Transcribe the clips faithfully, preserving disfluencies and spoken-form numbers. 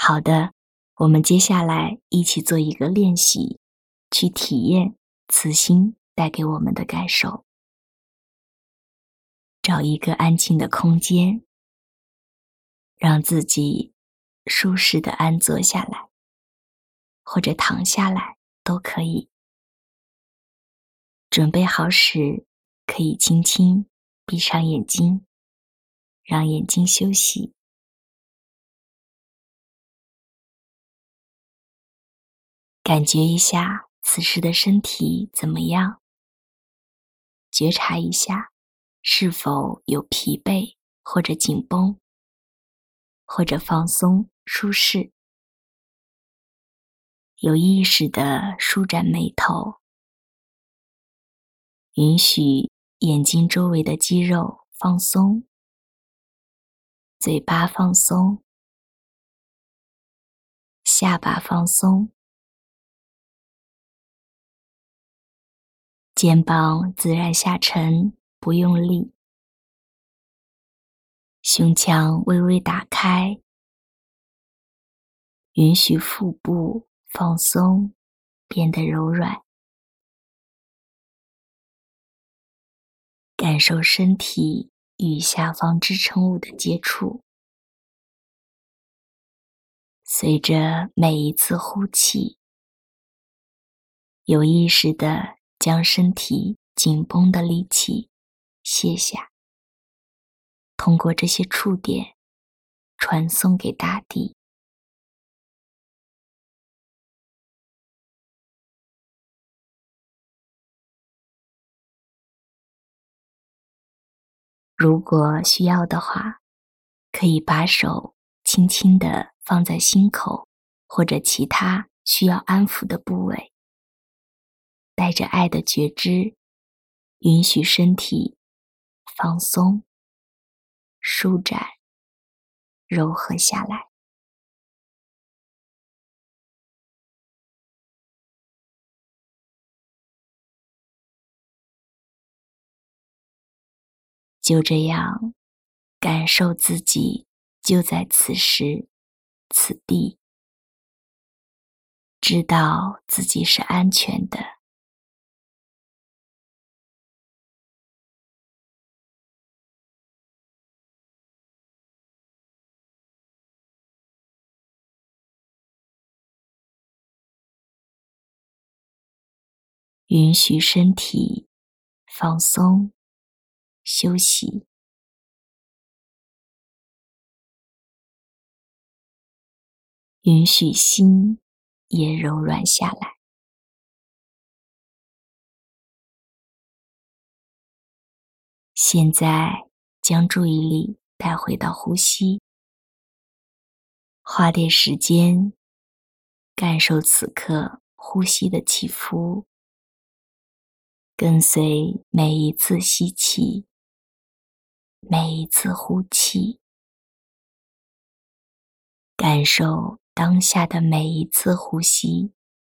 好的，我们接下来一起做一个练习，去体验慈心带给我们的感受。找一个安静的空间，让自己舒适地安坐下来，或者躺下来都可以。准备好时，可以轻轻闭上眼睛，让眼睛休息。感觉一下此时的身体怎么样？觉察一下是否有疲惫或者紧绷，或者放松舒适。有意识地舒展眉头，允许眼睛周围的肌肉放松，嘴巴放松，下巴放松，肩膀自然下沉，不用力，胸腔微微打开，允许腹部放松，变得柔软，感受身体与下方支撑物的接触。随着每一次呼气，有意识地将身体紧绷的力气卸下，通过这些触点传送给大地。如果需要的话，可以把手轻轻地放在心口或者其他需要安抚的部位，带着爱的觉知，允许身体放松、舒展、柔和下来。就这样，感受自己就在此时此地，知道自己是安全的。允许身体放松、休息。允许心也柔软下来。现在将注意力带回到呼吸，花点时间感受此刻呼吸的起伏，跟随每一次吸气，每一次呼气，感受当下的每一次呼吸。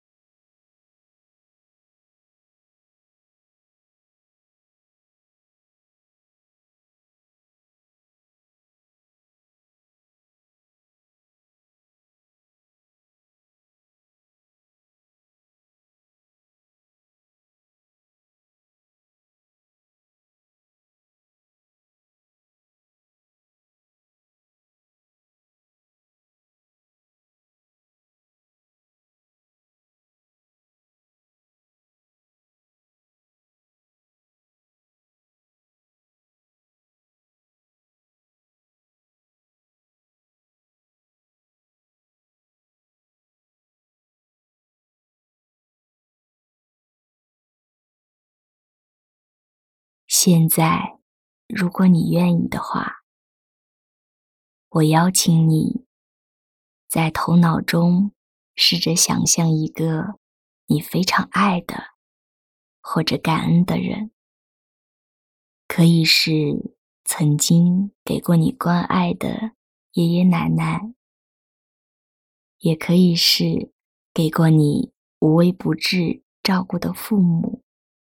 现在，如果你愿意的话，我邀请你在头脑中试着想象一个你非常爱的或者感恩的人，可以是曾经给过你关爱的爷爷奶奶，也可以是给过你无微不至照顾的父母，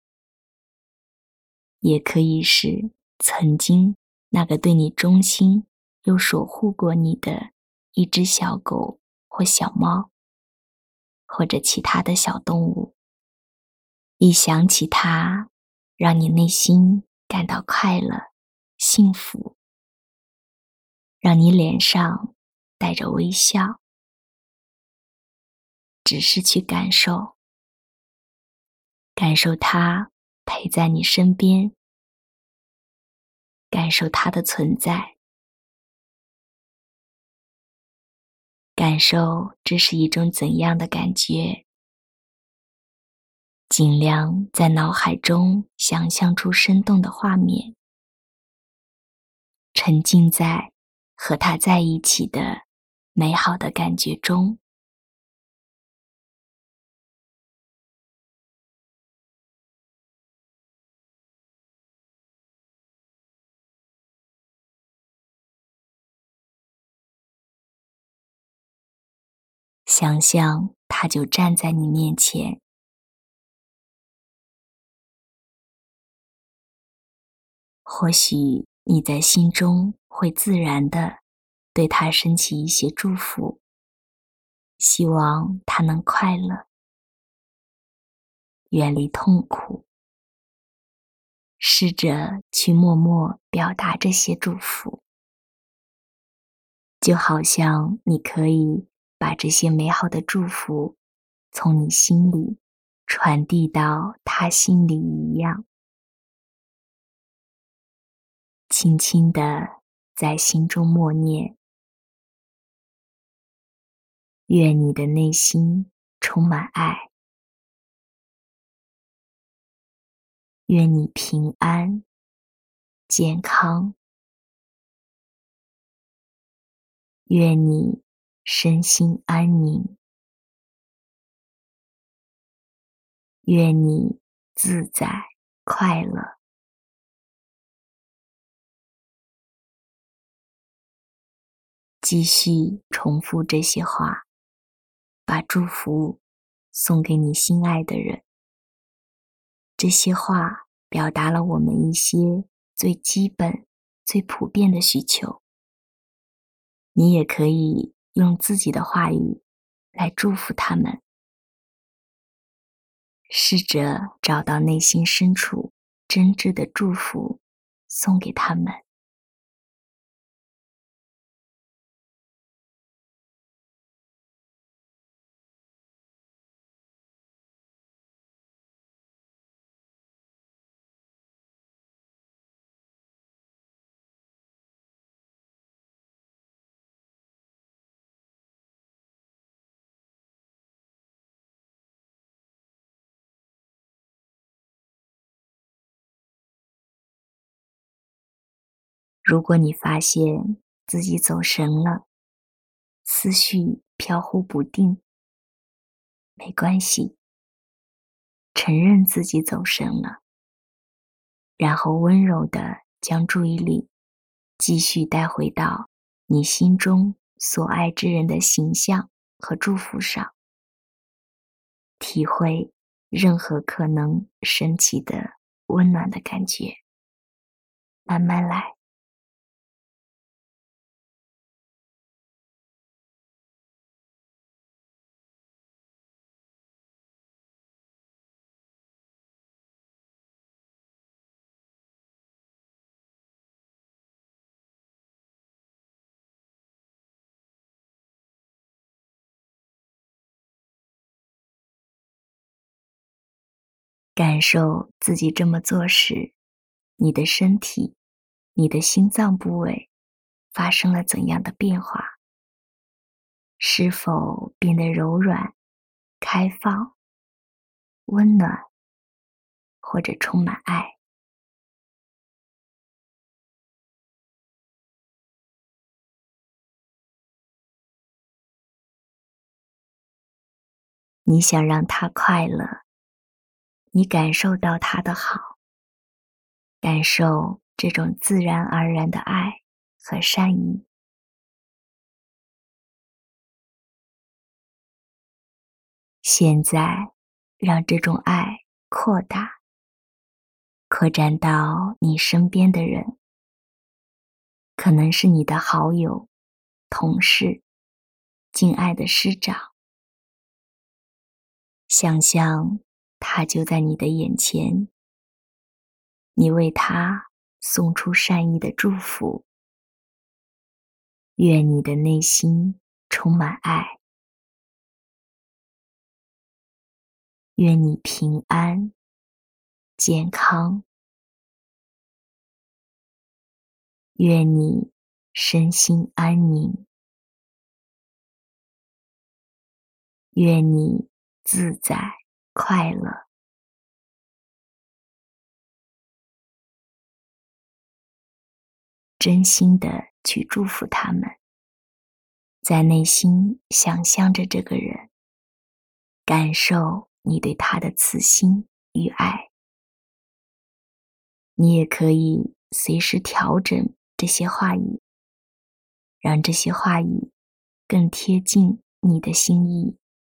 也可以是曾经那个对你忠心又守护过你的一只小狗或小猫，或者其他的小动物，一想起它，让你内心感到快乐、幸福，让你脸上带着微笑，只是去感受，感受它陪在你身边，感受它的存在，感受这是一种怎样的感觉。尽量在脑海中想象出生动的画面，沉浸在和它在一起的美好的感觉中。想象它就站在你面前，或许你在心中会自然地对它升起一些祝福，希望它能快乐，远离痛苦，试着去默默表达这些祝福，就好像你可以把这些美好的祝福从你心里传递到他心里一样。轻轻地在心中默念，愿你的内心充满爱，愿你平安、健康，愿你身心安宁，愿你自在快乐。继续重复这些话，把祝福送给你心爱的人。这些话表达了我们一些最基本、最普遍的需求。你也可以用自己的话语来祝福他们，试着找到内心深处真挚的祝福，送给他们。如果你发现自己走神了，思绪飘忽不定，没关系，承认自己走神了，然后温柔地将注意力继续带回到你心中所爱之人的形象和祝福上，体会任何可能升起的温暖的感觉，慢慢来。感受自己这么做时，你的身体、你的心脏部位发生了怎样的变化？是否变得柔软、开放、温暖，或者充满爱？你想让他快乐，你感受到他的好，感受这种自然而然的爱和善意。现在，让这种爱扩大，扩展到你身边的人，可能是你的好友、同事， 敬爱的师长，想象他就在你的眼前，你为他送出善意的祝福，愿你的内心充满爱，愿你平安、健康，愿你身心安宁，愿你自在快乐。真心的去祝福他们，在内心想象着这个人，感受你对他的慈心与爱。你也可以随时调整这些话语，让这些话语更贴近你的心意。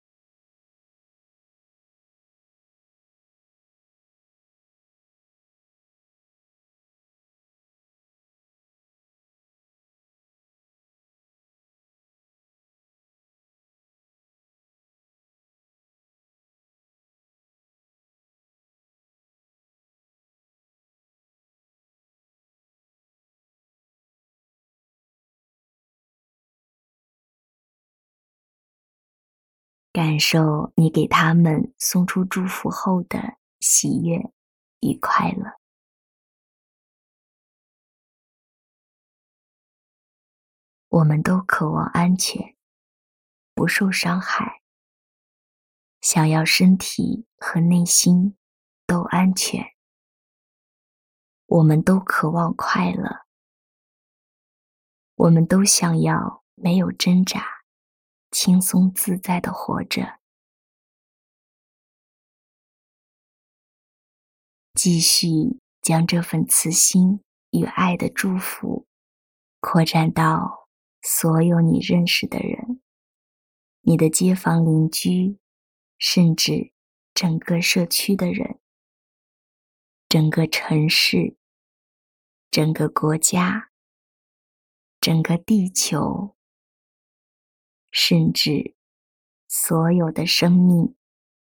感受你给他们送出祝福后的喜悦与快乐。我们都渴望安全，不受伤害，想要身体和内心都安全。我们都渴望快乐，我们都想要没有挣扎，轻松自在地活着。继续将这份慈心与爱的祝福扩展到所有你认识的人，你的街坊邻居，甚至整个社区的人，整个城市，整个国家，整个地球，甚至所有的生命。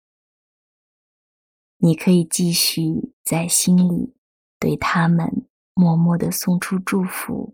你可以继续在心里对他们默默地送出祝福。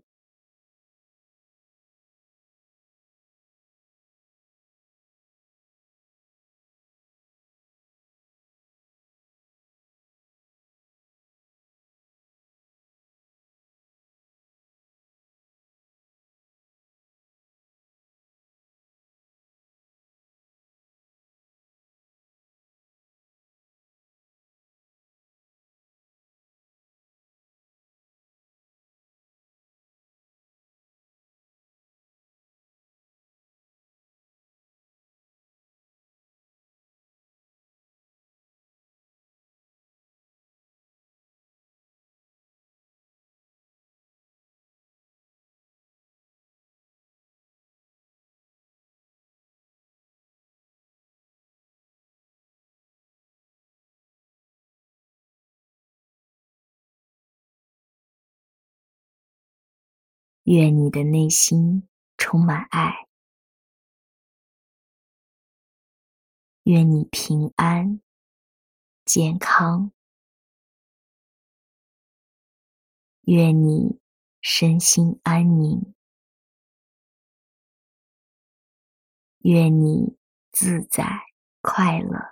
愿你的内心充满爱，愿你平安、健康，愿你身心安宁，愿你自在快乐。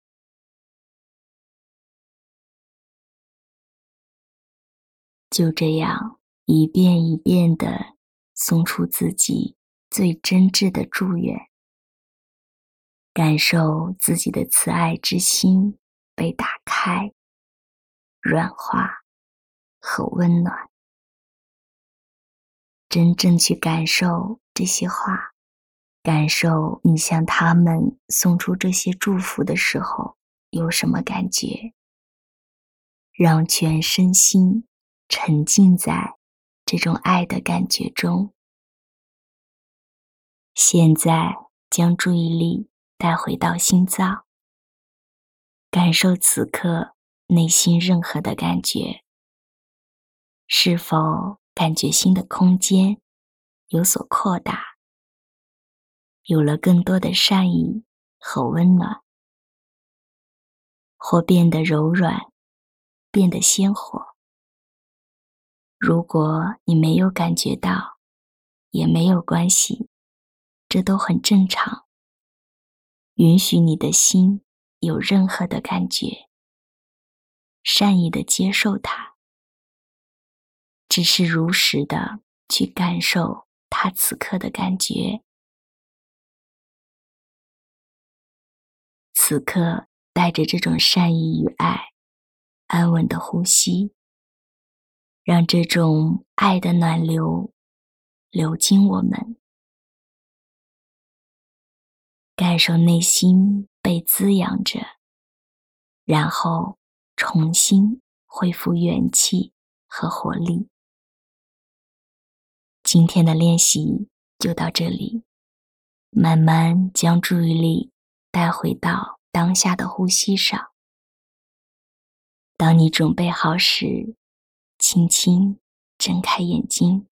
就这样一遍一遍地送出自己最真挚的祝愿，感受自己的慈爱之心被打开、软化和温暖。真正去感受这些话，感受你向他们送出这些祝福的时候有什么感觉，让全身心沉浸在这种爱的感觉中。现在将注意力带回到心脏，感受此刻内心任何的感觉，是否感觉心的空间有所扩大， 有了更多的善意和温暖，或变得柔软，变得鲜活。如果你没有感觉到，也没有关系，这都很正常。允许你的心有任何的感觉，善意地接受它，只是如实的去感受它此刻的感觉。此刻带着这种善意与爱，安稳的呼吸，让这种爱的暖流流经我们，感受内心被滋养着，然后重新恢复元气和活力。今天的练习就到这里，慢慢将注意力带回到当下的呼吸上。当你准备好时，轻轻睁开眼睛。